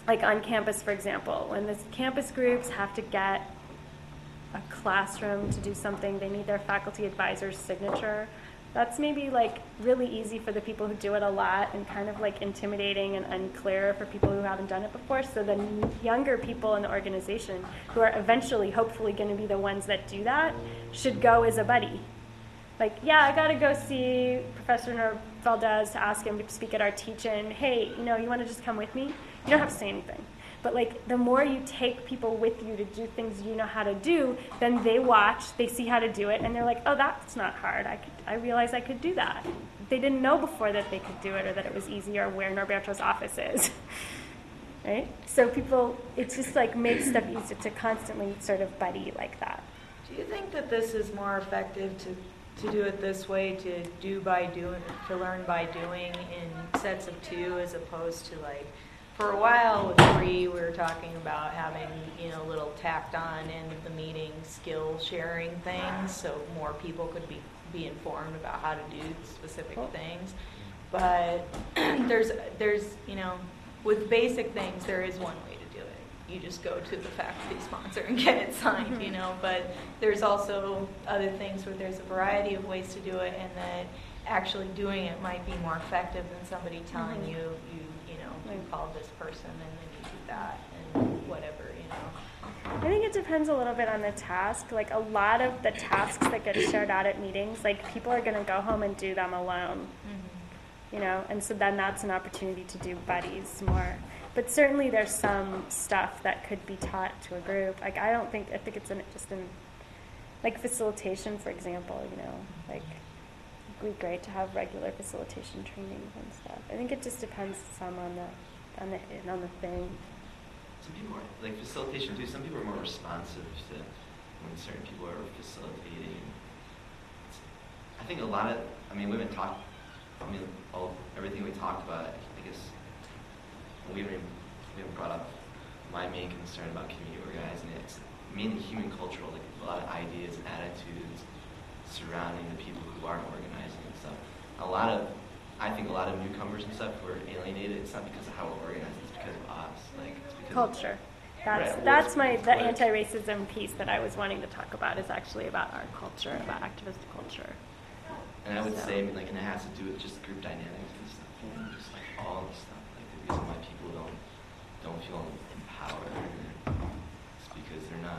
like on campus, for example, when the campus groups have to get a classroom to do something, they need their faculty advisor's signature. That's maybe like really easy for the people who do it a lot and kind of like intimidating and unclear for people who haven't done it before. So the younger people in the organization who are eventually hopefully going to be the ones that do that should go as a buddy. Like, yeah, I got to go see Professor Valdez to ask him to speak at our teach-in. Hey, you want to just come with me? You don't have to say anything. But like, the more you take people with you to do things you know how to do, then they watch, they see how to do it, and they're like, oh, that's not hard. I realized I could do that. They didn't know before that they could do it or that it was easy or where Norberto's office is. Right? So people, it just like makes stuff easier to constantly sort of buddy like that. Do you think that this is more effective to do it this way, to do by doing, to learn by doing in sets of two, as opposed to like, for a while with 3, we were talking about having, little tacked on end of the meeting skill sharing things, so more people could be informed about how to do specific things. But there's with basic things, there is one way to do it. You just go to the faculty sponsor and get it signed, But there's also other things where there's a variety of ways to do it, and that actually doing it might be more effective than somebody telling you call this person and then you do that and whatever, I think it depends a little bit on the task. Like a lot of the tasks that get shared out at meetings, like people are going to go home and do them alone, and so then that's an opportunity to do buddies more. But certainly there's some stuff that could be taught to a group. Like I think it's just in like facilitation, for example, like it'd be great to have regular facilitation trainings and stuff. I think it just depends some on the thing. Some people are, like facilitation too, some people are more responsive to when certain people are facilitating. I think a lot of, women talk, everything we talked about, I guess, we haven't brought up my main concern about community organizing. It's mainly human cultural, like a lot of ideas and attitudes surrounding the people who aren't organizing and stuff. I think a lot of newcomers and stuff who are alienated, it's not because of how we're organized, it's because of us. Like, it's because culture. That's the anti-racism piece that I was wanting to talk about is actually about our culture, about activist culture. And I would say, and it has to do with just group dynamics and stuff, just like all the stuff. Like the reason why people don't feel empowered is because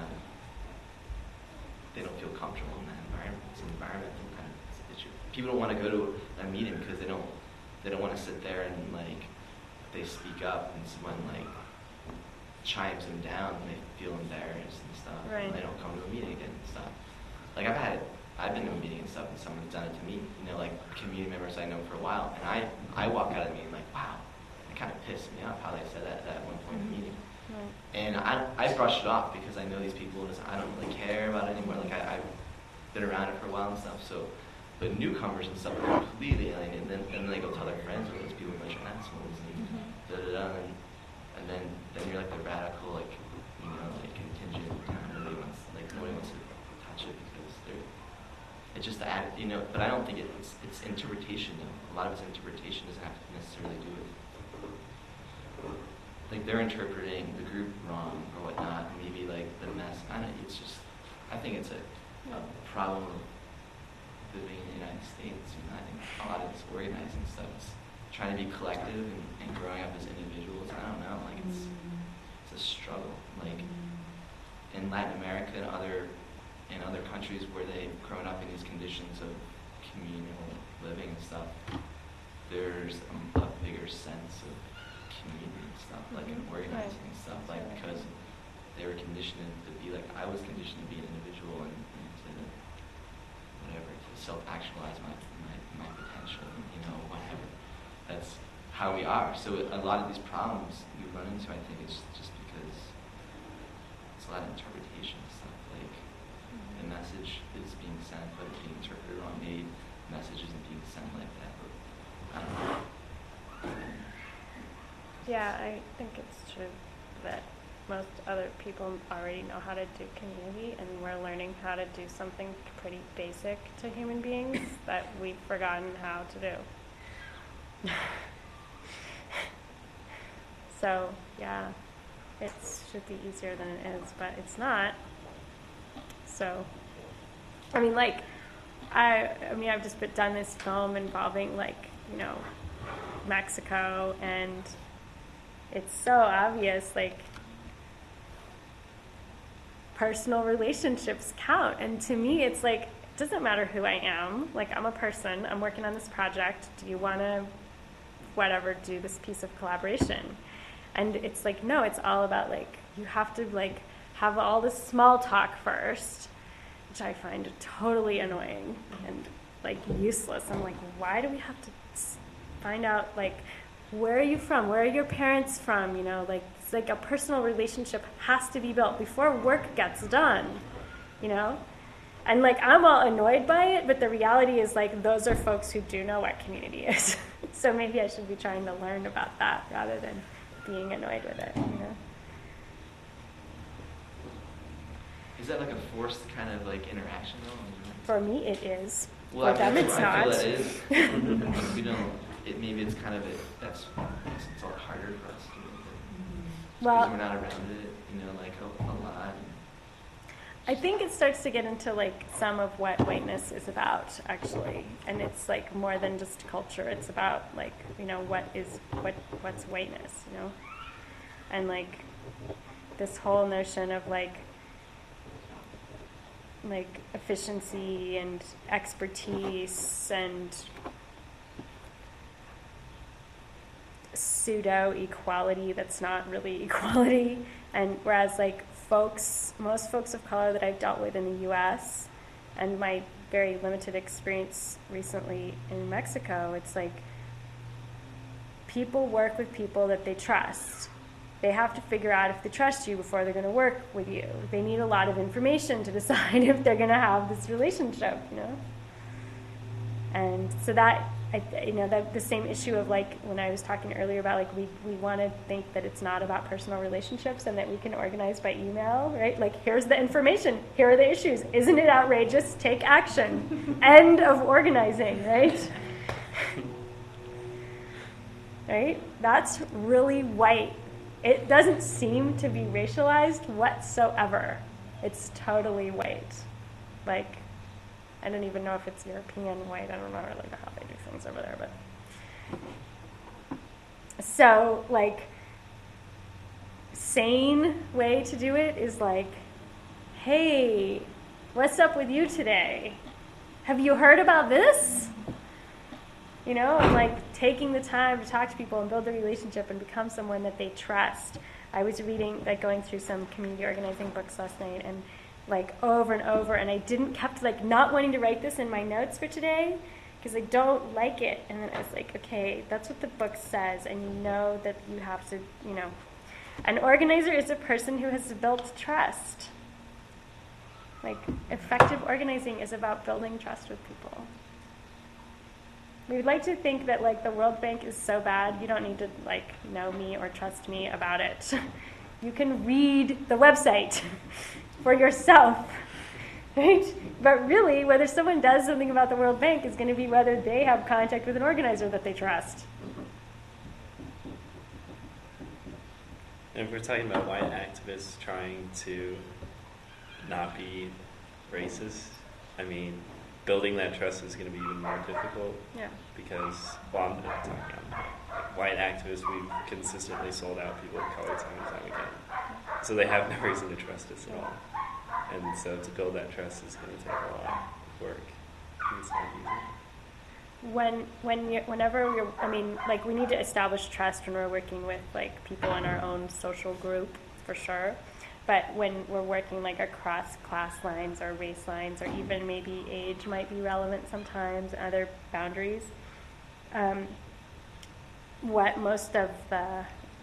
they don't feel comfortable in that environment. It's an environmental kind of issue. People don't want to go to a meeting because they don't want to sit there and like they speak up and someone like chimes them down and they feel embarrassed and stuff. Right. And they don't come to a meeting again and stuff. Like I've been to a meeting and stuff and someone's done it to me, like community members I know for a while, and I walk out of the meeting like, wow, it kind of pissed me off how they said that at one point in the meeting. Right. And I brushed it off because I know these people, I don't really care about it anymore. Like I've been around it for a while and stuff. So, but newcomers and stuff are completely alienated. And then they go tell their friends, or those people are a bunch of assholes, and and then you're like the radical, like contingent. Nobody wants to touch it because it's just the act, But I don't think it's interpretation though. A lot of its interpretation doesn't have to necessarily do with. Like they're interpreting the group wrong or whatnot, maybe like the mess. I think it's a problem of living in the United States. I think a lot of this organizing stuff is trying to be collective and growing up as individuals. I don't know, like it's a struggle. Like in Latin America and other countries where they've grown up in these conditions of communal living and stuff, there's a bigger sense of community and stuff, like in organizing and stuff, like because they were conditioned to be like, I was conditioned to be an individual and to whatever, to self-actualize my potential, whatever. That's how we are. So a lot of these problems we run into, I think, is just because it's a lot of interpretation and stuff, like the message is being sent, but it's being interpreted wrong. Maybe the message isn't being sent like that, but I don't know. Yeah, I think it's true that most other people already know how to do community, and we're learning how to do something pretty basic to human beings that we've forgotten how to do. So, yeah, it should be easier than it is, but it's not. So, I mean, like, I've just done this film involving, like, you know, Mexico, and it's so obvious, like, personal relationships count. And to me, it's like, it doesn't matter who I am. Like, I'm a person. I'm working on this project. Do you want to, whatever, do this piece of collaboration? And it's like, no, it's all about, like, you have to, like, have all this small talk first, which I find totally annoying and, like, useless. I'm like, why do we have to find out, like, where are you from? Where are your parents from? You know, like, it's like a personal relationship has to be built before work gets done, you know? And, like, I'm all annoyed by it, but the reality is, like, those are folks who do know what community is. So maybe I should be trying to learn about that rather than being annoyed with it, you know? Is that like a forced kind of like interaction though? For me, it is. Well, For them, it's not. I feel that is. We don't. Maybe it's kind of it's a lot harder for us to do it. Well, because we're not around it, you know, like a lot. I think it starts to get into, like, some of what whiteness is about, actually. And it's, like, more than just culture. It's about, like, you know, what's whiteness, you know? And, like, this whole notion of, like efficiency and expertise and pseudo equality that's not really equality. And whereas, like, most folks of color that I've dealt with in the US and my very limited experience recently in Mexico, it's like people work with people that they trust. They have to figure out if they trust you before they're going to work with you. They need a lot of information to decide if they're going to have this relationship, you know? And so that, you know, that the same issue of, like, when I was talking earlier about, like, we want to think that it's not about personal relationships and that we can organize by email, right? Like, here's the information. Here are the issues. Isn't it outrageous? Take action. End of organizing, right? Right? That's really white. It doesn't seem to be racialized whatsoever. It's totally white. Like, I don't even know if it's European white. I don't know really how they do things over there, but. So, like, sane way to do it is like, hey, what's up with you today? Have you heard about this? You know, and, like, taking the time to talk to people and build a relationship and become someone that they trust. I was reading, like, going through some community organizing books last night, and, like, over and over, and I kept, like, not wanting to write this in my notes for today because I don't like it. And then I was like, okay, that's what the book says, and you know that you have to, you know. An organizer is a person who has built trust. Like, effective organizing is about building trust with people. We would like to think that, like, the World Bank is so bad, you don't need to, like, know me or trust me about it. You can read the website for yourself, right? But really, whether someone does something about the World Bank is going to be whether they have contact with an organizer that they trust. And if we're talking about white activists trying to not be racist, I mean, building that trust is going to be even more difficult. Yeah. Because, well, I'm not talking about white activists, we've consistently sold out people of color time and time again. So they have no reason to trust us at all. And so to build that trust is going to take a lot of work. It's not easy. Whenever we're, I mean, like, we need to establish trust when we're working with, like, people in our own social group, for sure. But when we're working, like, across class lines or race lines, or even maybe age might be relevant sometimes, other boundaries, what most of the,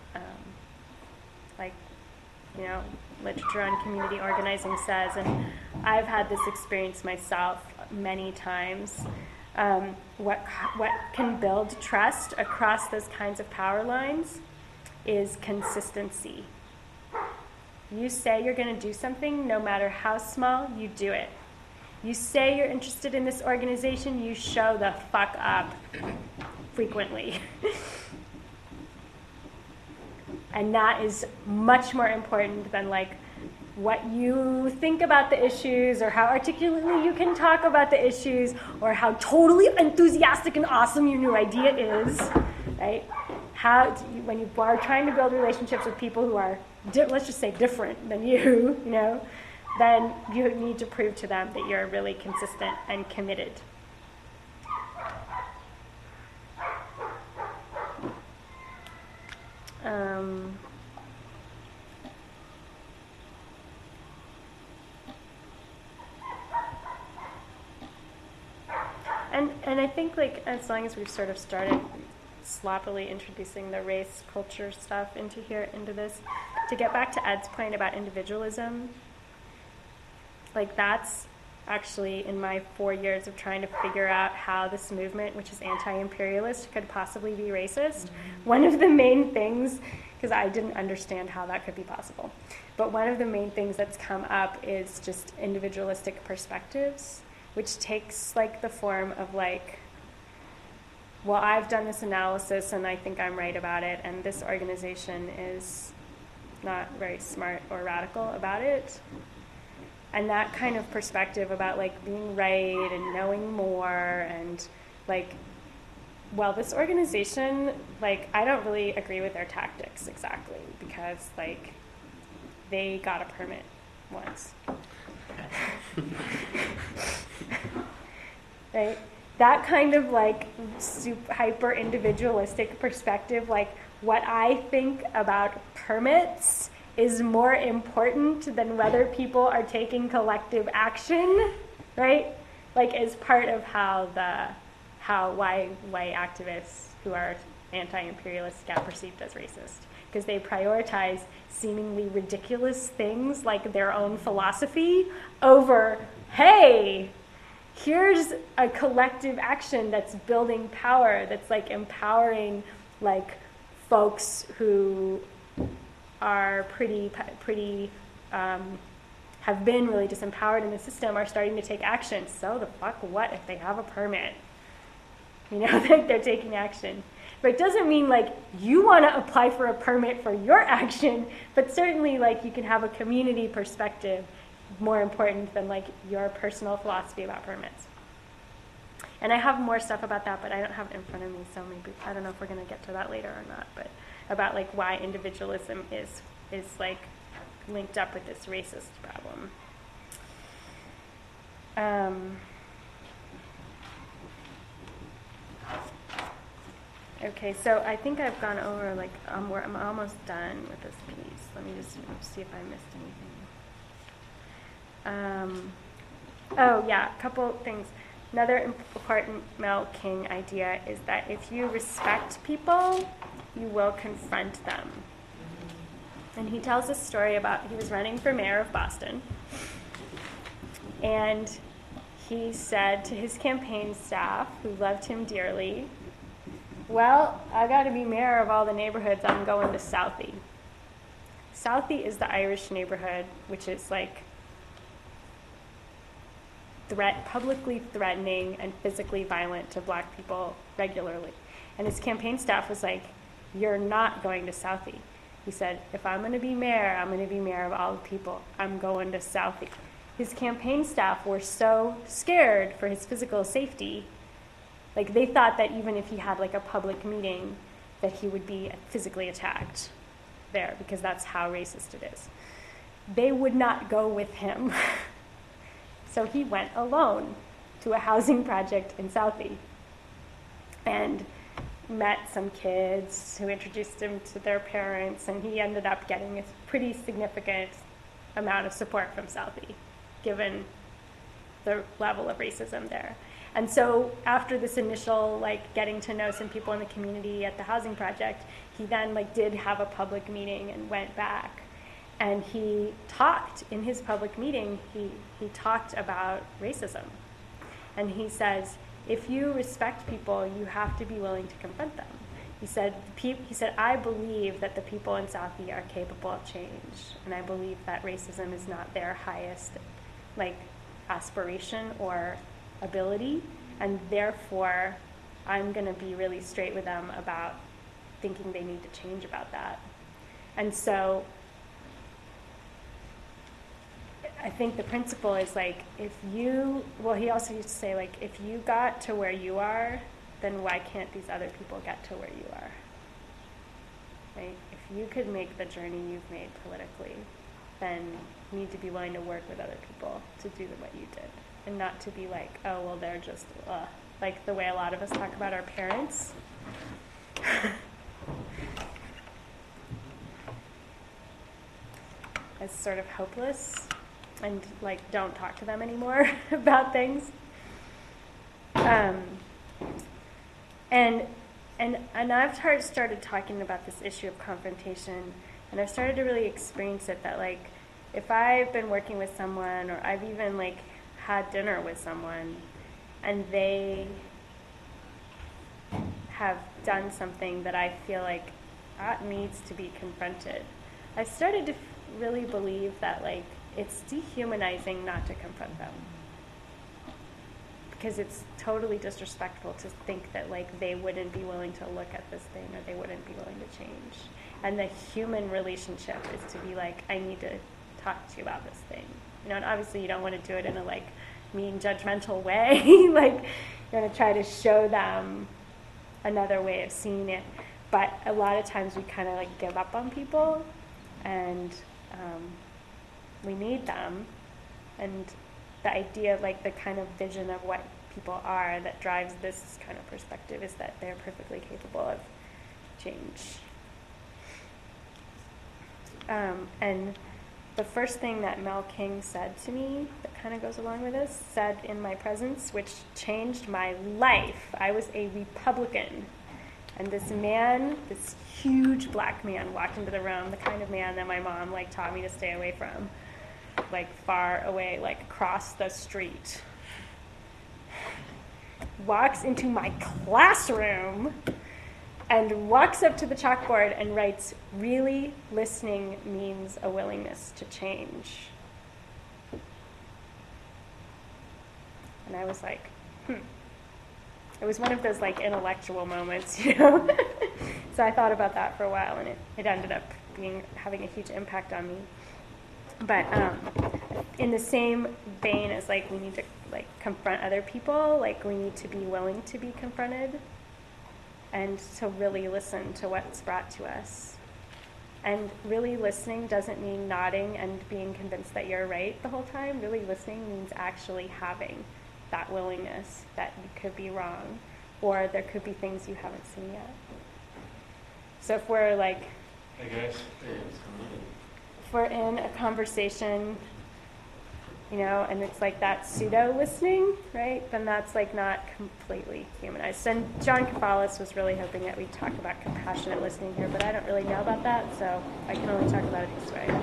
like, you know, literature on community organizing says, and I've had this experience myself many times, what can build trust across those kinds of power lines is consistency. You say you're going to do something, no matter how small, you do it. You say you're interested in this organization, you show the fuck up frequently. And that is much more important than like what you think about the issues or how articulately you can talk about the issues or how totally enthusiastic and awesome your new idea is, right? When you are trying to build relationships with people who are, let's just say, different than you, then you need to prove to them that you're really consistent and committed. And I think, like, as long as we've sort of started sloppily introducing the race culture stuff into this, to get back to Ed's point about individualism, like, that's actually in my 4 years of trying to figure out how this movement, which is anti-imperialist, could possibly be racist. One of the main things, because I didn't understand how that could be possible, but one of the main things that's come up is just individualistic perspectives, which takes like the form of like, well, I've done this analysis and I think I'm right about it, and this organization is not very smart or radical about it. And that kind of perspective about like being right and knowing more and like, well, this organization, like, I don't really agree with their tactics exactly because like they got a permit once. Right? That kind of like hyper individualistic perspective, like what I think about permits is more important than whether people are taking collective action, right? Like as part of why white activists who are anti-imperialists get perceived as racist, because they prioritize seemingly ridiculous things like their own philosophy over, hey, here's a collective action that's building power, that's like empowering like folks who are pretty have been really disempowered in the system are starting to take action. So the fuck what if they have a permit? Like they're taking action. But it doesn't mean like you want to apply for a permit for your action, but certainly like you can have a community perspective more important than like your personal philosophy about permits. And I have more stuff about that, but I don't have it in front of me, so maybe I don't know if we're going to get to that later or not, but about like why individualism is like linked up with this racist problem. Okay, so I think I've gone over like I'm almost done with this piece. Let me just see if I missed anything. Oh yeah, a couple things. Another important Mel King idea is that if you respect people, you will confront them. And he tells a story about he was running for mayor of Boston, and he said to his campaign staff, who loved him dearly, well, I got to be mayor of all the neighborhoods, I'm going to Southie. Southie is the Irish neighborhood, which is like publicly threatening and physically violent to black people regularly. And his campaign staff was like, you're not going to Southie. He said, if I'm going to be mayor, I'm going to be mayor of all the people. I'm going to Southie. His campaign staff were so scared for his physical safety, like they thought that even if he had like a public meeting, that he would be physically attacked there, because that's how racist it is. They would not go with him. So he went alone to a housing project in Southie and met some kids who introduced him to their parents, and he ended up getting a pretty significant amount of support from Southie, given the level of racism there. And so after this initial like getting to know some people in the community at the housing project, he then like did have a public meeting and went back. And he talked in his public meeting, he talked about racism. And he says, if you respect people, you have to be willing to confront them. He said, I believe that the people in Southie are capable of change. And I believe that racism is not their highest like aspiration or ability. And therefore, I'm going to be really straight with them about thinking they need to change about that. And so I think the principle is like, he also used to say, like, if you got to where you are, then why can't these other people get to where you are? Right? If you could make the journey you've made politically, then you need to be willing to work with other people to do what you did. And not to be like, oh, well, they're just, like the way a lot of us talk about our parents. As sort of hopeless and like don't talk to them anymore about things. And I've started talking about this issue of confrontation, and I've started to really experience it that like if I've been working with someone, or I've even like had dinner with someone and they have done something that I feel like that needs to be confronted, I've started to really believe that like it's dehumanizing not to confront them, because it's totally disrespectful to think that like they wouldn't be willing to look at this thing, or they wouldn't be willing to change. And the human relationship is to be like, I need to talk to you about this thing, you know. And obviously you don't want to do it in a like mean, judgmental way. Like you're going to try to show them another way of seeing it. But a lot of times we kind of like give up on people, and we need them. And the idea of like the kind of vision of what people are that drives this kind of perspective is that they're perfectly capable of change. And the first thing that Mel King said to me that kind of goes along with this, said in my presence, which changed my life. I was a Republican. And this man, this huge black man, walked into the room, the kind of man that my mom like taught me to stay away from, like far away, like across the street. Walks into my classroom and walks up to the chalkboard and writes, "Really listening means a willingness to change." And I was like, It was one of those like intellectual moments, you know. So I thought about that for a while, and it ended up having a huge impact on me. But in the same vein as like we need to like confront other people, like we need to be willing to be confronted, and to really listen to what's brought to us. And really listening doesn't mean nodding and being convinced that you're right the whole time. Really listening means actually having that willingness that you could be wrong, or there could be things you haven't seen yet. So if we're like, Hey guys. if we're in a conversation, you know, and it's like that pseudo listening, right? Then that's like not completely humanized. And John Kafalis was really hoping that we'd talk about compassionate listening here, but I don't really know about that, so I can only talk about it this way.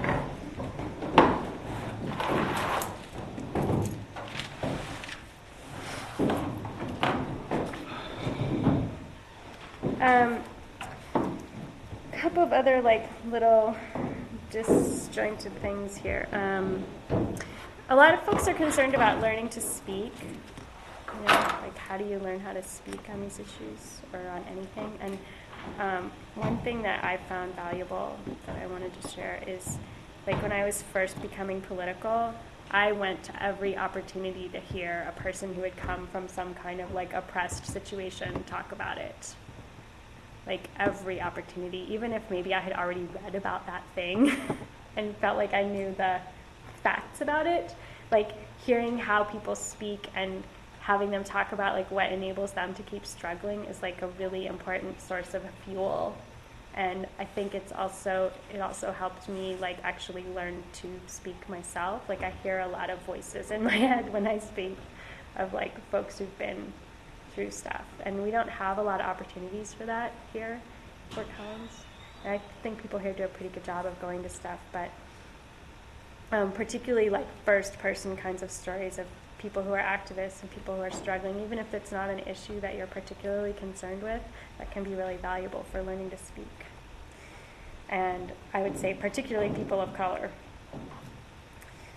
A couple of other like little disjointed things here. A lot of folks are concerned about learning to speak. You know, like how do you learn how to speak on these issues or on anything? And one thing that I found valuable that I wanted to share is, like when I was first becoming political, I went to every opportunity to hear a person who had come from some kind of like oppressed situation talk about it. Like every opportunity, even if maybe I had already read about that thing and felt like I knew the facts about it, like hearing how people speak and having them talk about like what enables them to keep struggling is like a really important source of fuel. And I think it also helped me like actually learn to speak myself. Like I hear a lot of voices in my head when I speak of like folks who've been through stuff, and we don't have a lot of opportunities for that here at Fort Collins. And I think people here do a pretty good job of going to stuff, but particularly like first-person kinds of stories of people who are activists and people who are struggling, even if it's not an issue that you're particularly concerned with, that can be really valuable for learning to speak. And I would say particularly people of color.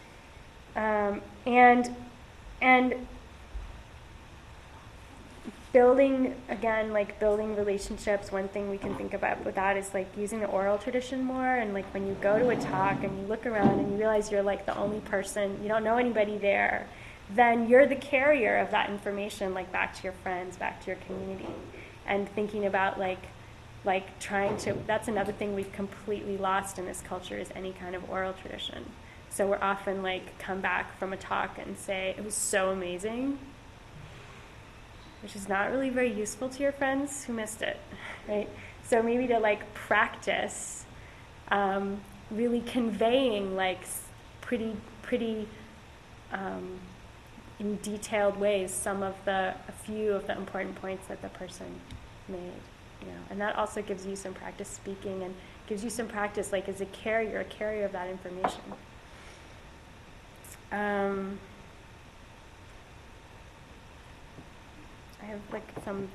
And building, again, like building relationships, one thing we can think about with that is like using the oral tradition more. And like when you go to a talk and you look around and you realize you're like the only person, you don't know anybody there, then you're the carrier of that information, like back to your friends, back to your community. And thinking about like trying to, that's another thing we've completely lost in this culture is any kind of oral tradition. So we're often like come back from a talk and say, it was so amazing, which is not really very useful to your friends who missed it, right? So maybe to like practice really conveying like pretty in detailed ways a few of the important points that the person made, you know. And that also gives you some practice speaking and gives you some practice like as a carrier of that information. I have like some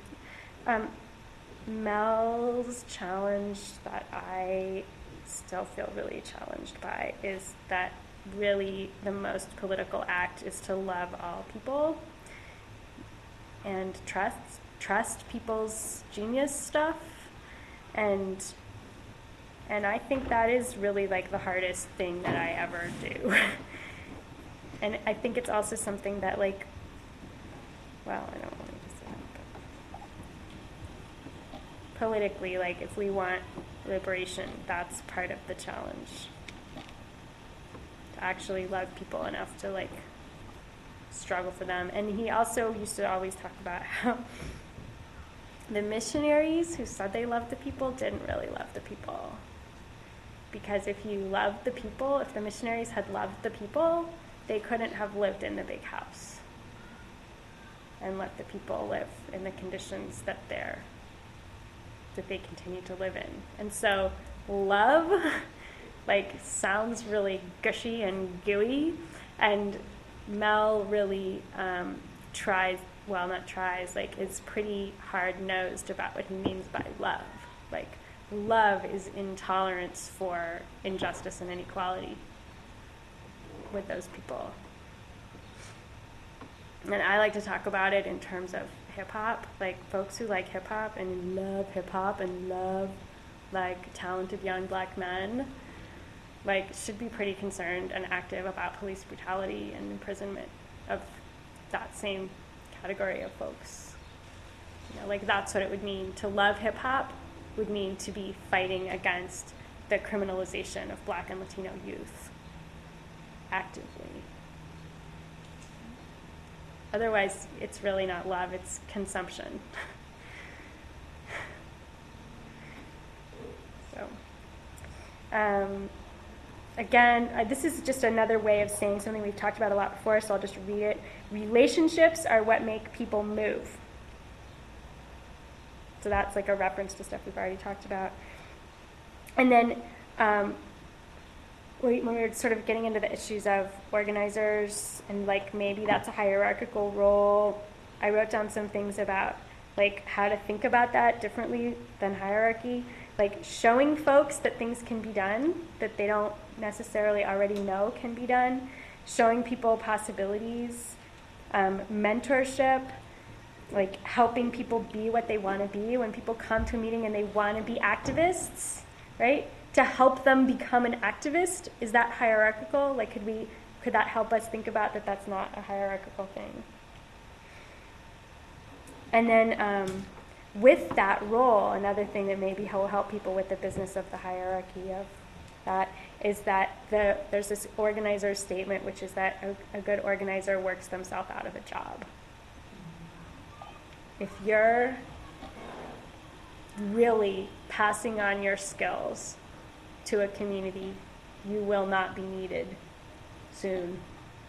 Mel's challenge that I still feel really challenged by is that really the most political act is to love all people and trust people's genius stuff, and I think that is really like the hardest thing that I ever do. And I think it's also something that like, well, I don't want to say that, but politically, like if we want liberation, that's part of the challenge. To actually love people enough to like struggle for them. And he also used to always talk about how the missionaries who said they loved the people didn't really love the people. Because if you loved the people, if the missionaries had loved the people, they couldn't have lived in the big house and let the people live in the conditions that they continue to live in. And so love like sounds really gushy and gooey, and Mel really is pretty hard-nosed about what he means by love. Like love is intolerance for injustice and inequality with those people. And I like to talk about it in terms of hip-hop, like folks who like hip-hop and love like talented young black men, like should be pretty concerned and active about police brutality and imprisonment of that same category of folks. You know, like that's what it would mean to love hip-hop, would mean to be fighting against the criminalization of black and Latino youth actively. Otherwise, it's really not love, it's consumption. So, again, this is just another way of saying something we've talked about a lot before, so I'll just read it. Relationships are what make people move. So that's like a reference to stuff we've already talked about. And then when we were sort of getting into the issues of organizers and like maybe that's a hierarchical role, I wrote down some things about like how to think about that differently than hierarchy. Like showing folks that things can be done that they don't necessarily already know can be done, showing people possibilities, mentorship, like helping people be what they want to be. When people come to a meeting and they want to be activists, right? To help them become an activist, is that hierarchical? Like could that help us think about that that's not a hierarchical thing? And then with that role, another thing that maybe will help people with the business of the hierarchy of that is that there's this organizer statement, which is that a good organizer works themselves out of a job. If you're really passing on your skills to a community, you will not be needed soon.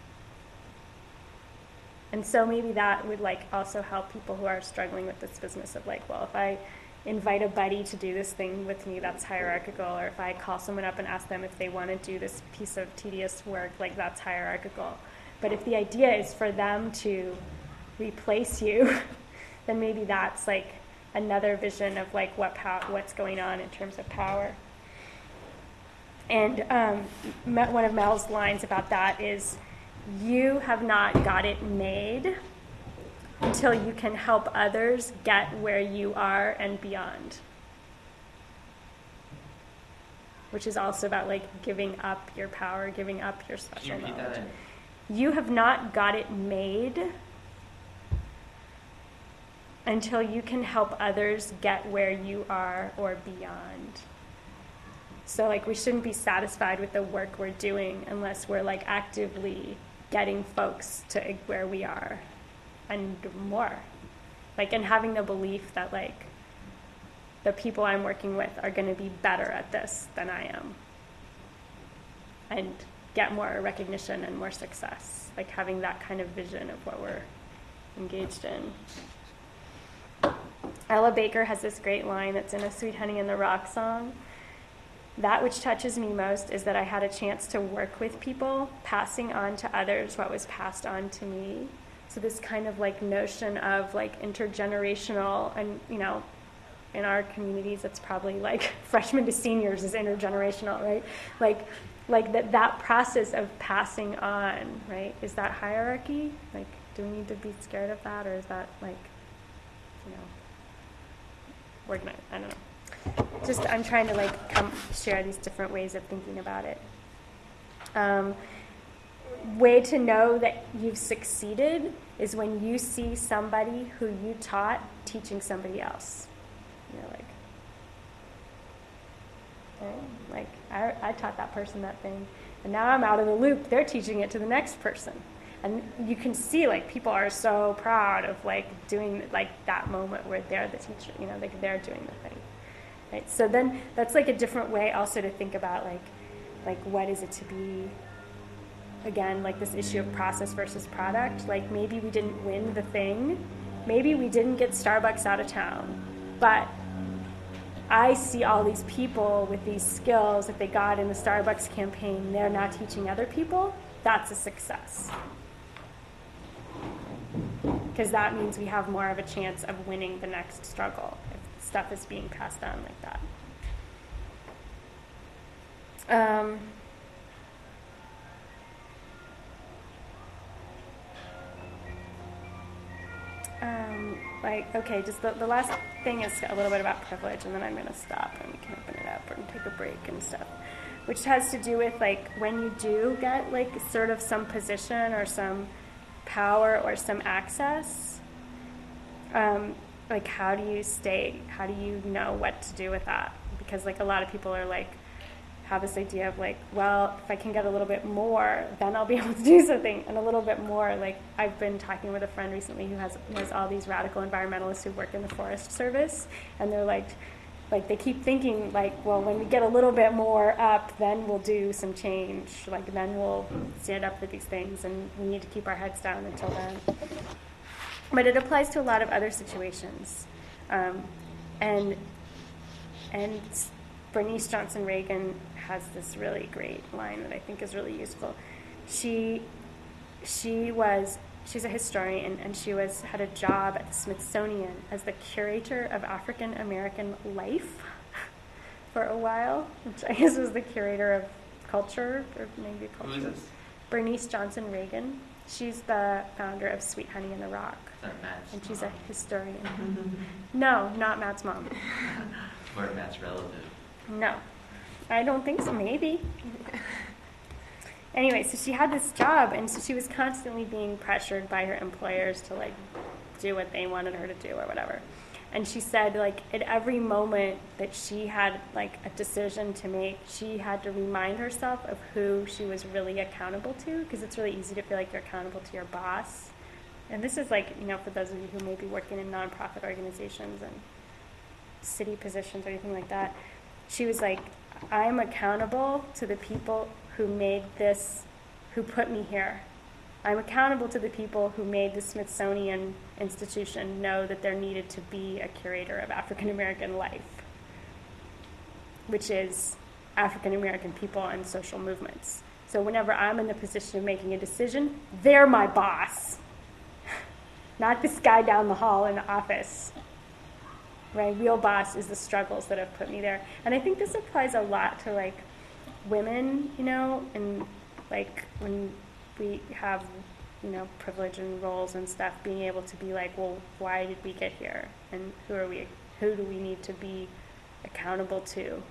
And so maybe that would like also help people who are struggling with this business of like, well, if I invite a buddy to do this thing with me, that's hierarchical. Or if I call someone up and ask them if they want to do this piece of tedious work, like that's hierarchical. But if the idea is for them to replace you, then maybe that's like another vision of like what's going on in terms of power. And one of Mel's lines about that is, you have not got it made until you can help others get where you are and beyond. Which is also about like giving up your power, giving up your Can you special repeat knowledge. that? You have not got it made until you can help others get where you are or beyond. So like we shouldn't be satisfied with the work we're doing unless we're like actively getting folks to where we are and more. Like, and having the belief that like the people I'm working with are going to be better at this than I am and get more recognition and more success. Like having that kind of vision of what we're engaged in. Ella Baker has this great line that's in a Sweet Honey in the Rock song. That which touches me most is that I had a chance to work with people, passing on to others what was passed on to me. So this kind of like notion of like intergenerational, and you know, in our communities it's probably like freshmen to seniors is intergenerational, right? Like that process of passing on, right? Is that hierarchy? Like, do we need to be scared of that, or is that like, you know, organized? I don't know. Just I'm trying to like share these different ways of thinking about it. Way to know that you've succeeded is when you see somebody who you taught teaching somebody else. You're like, okay, like I taught that person that thing, and now I'm out of the loop. They're teaching it to the next person. And you can see like people are so proud of like doing like that moment where they're the teacher, you know, like they're doing the thing. Right? So then that's like a different way also to think about like what is it to be, again, like this issue of process versus product. Like maybe we didn't win the thing, maybe we didn't get Starbucks out of town, but I see all these people with these skills that they got in the Starbucks campaign, they're now teaching other people. That's a success. Because that means we have more of a chance of winning the next struggle if stuff is being passed on like that. Okay, just the last thing is a little bit about privilege, and then I'm going to stop and we can open it up and take a break and stuff, which has to do with like when you do get like sort of some position or some power or some access, like how do you know what to do with that? Because like a lot of people are like have this idea of like, well, if I can get a little bit more, then I'll be able to do something, and a little bit more. Like I've been talking with a friend recently who has all these radical environmentalists who work in the Forest Service, and they're like they keep thinking like, well, when we get a little bit more up, then we'll do some change. Like then we'll stand up for these things, and we need to keep our heads down until then. But it applies to a lot of other situations, and Bernice Johnson Reagan has this really great line that I think is really useful. She's a historian, and she had a job at the Smithsonian as the curator of African American life for a while, which I guess was the curator of culture, or maybe culture. Who is this? Bernice Johnson Reagan. She's the founder of Sweet Honey in the Rock. Is that Matt's And she's mom? a historian. No, not Matt's mom. Or Matt's relative. No, I don't think so. Maybe. Anyway, so she had this job, and so she was constantly being pressured by her employers to like do what they wanted her to do or whatever. And she said like at every moment that she had like a decision to make, she had to remind herself of who she was really accountable to, because it's really easy to feel like you're accountable to your boss. And this is like, you know, for those of you who may be working in nonprofit organizations and city positions or anything like that. She was like, I'm accountable to the people who made this, who put me here. I'm accountable to the people who made the Smithsonian Institution know that there needed to be a curator of African American life, which is African American people and social movements. So whenever I'm in the position of making a decision, they're my boss, not this guy down the hall in the office. My real boss is the struggles that have put me there. And I think this applies a lot to like women, you know, and like when we have privilege and roles and stuff, being able to be like, well, why did we get here? And who do we need to be accountable to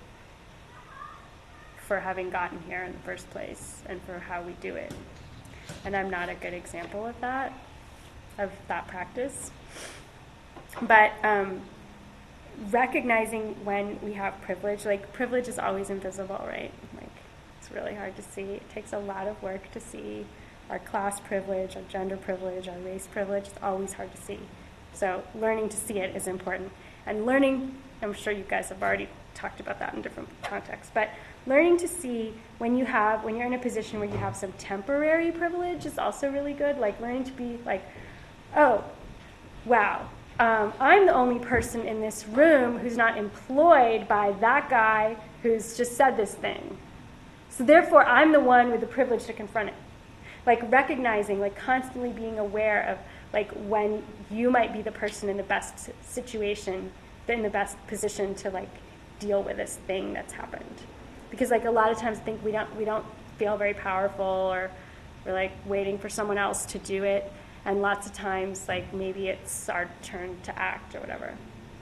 for having gotten here in the first place and for how we do it? And I'm not a good example of that practice. But recognizing when we have privilege, like privilege is always invisible, right? Like it's really hard to see. It takes a lot of work to see our class privilege, our gender privilege, our race privilege. It's always hard to see. So learning to see it is important. And learning, I'm sure you guys have already talked about that in different contexts, but learning to see when you're in a position where you have some temporary privilege is also really good. Like learning to be like, oh, wow, I'm the only person in this room who's not employed by that guy who's just said this thing. So therefore, I'm the one with the privilege to confront it. Like recognizing, like constantly being aware of like when you might be the person in the best situation, in the best position to like deal with this thing that's happened. Because like a lot of times I think we don't feel very powerful, or we're like waiting for someone else to do it. And lots of times, like, maybe it's our turn to act or whatever.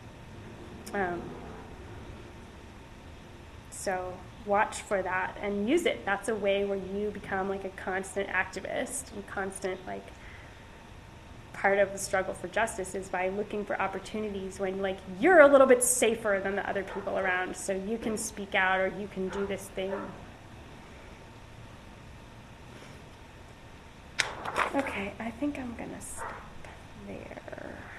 So watch for that and use it. That's a way where you become, like, a constant activist and constant, like, part of the struggle for justice is by looking for opportunities when, like, you're a little bit safer than the other people around, so you can speak out or you can do this thing. Okay, I think I'm going to stop there.